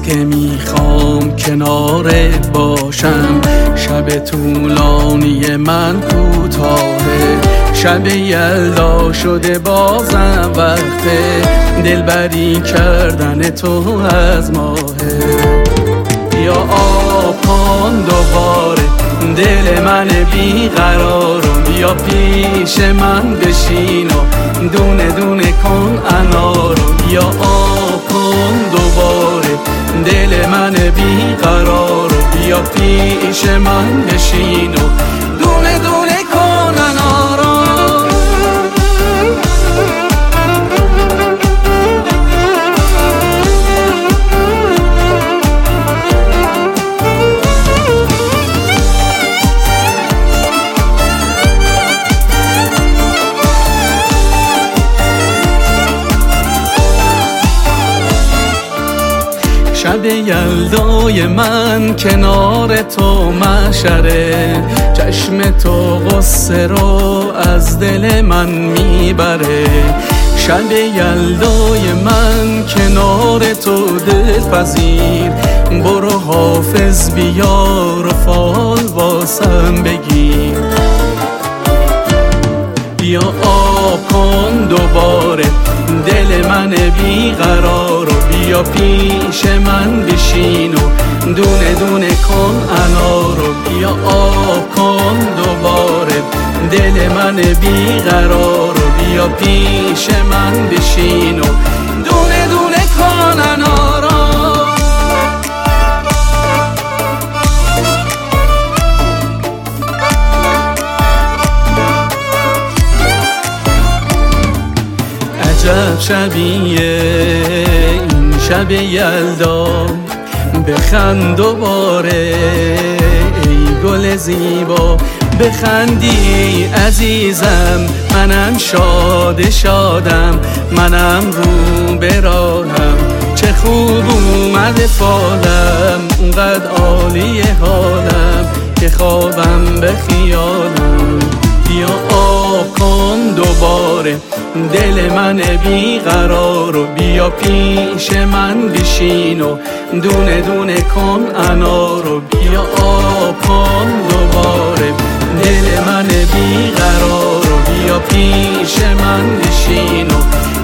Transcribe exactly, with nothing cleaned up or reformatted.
که میخوام کنارت باشم. شب طولانی من کوتاهه، شب یلدا شده بازم وقته، دلبری کردن تو از ماهه. بیا آب کن دوباره دل من بیقرارو، بیا پیش من بشین و دونه دونه کن انارو. بیا آب کن دوباره دل من بیقرارو، بیا پیش من بشین و دونه دونه کن انارو. شب یلدای من کنار تو محشره، چشم تو غصه رو از دل من میبره. شب یلدای من کنار تو دلپذیر، برو حافظ بیار و فال واسم بگیر. بیا آب کن دوباره دل من بیقرارو، بیا پیش من بشین و دونه دونه کن انارو. بیا آب کن دوباره دل من بیقرارو، بیا پیش من بشین و دونه دونه کن انارو. عجب شبیه این شب یلدا، بخند دوباره ای گل زیبا. بخندی عزیزم منم شاد شادم، منم رو به راهم، چه خوب اومده فالم. اونقدر عالی حالم که خوابم به خیالم. بیا آب کن دوباره دل من بیقرارو، بیا پیش من بشین و دونه دونه کن انارو. بیا آب کن دوباره دل من بیقرارو، بیا پیش من بشین و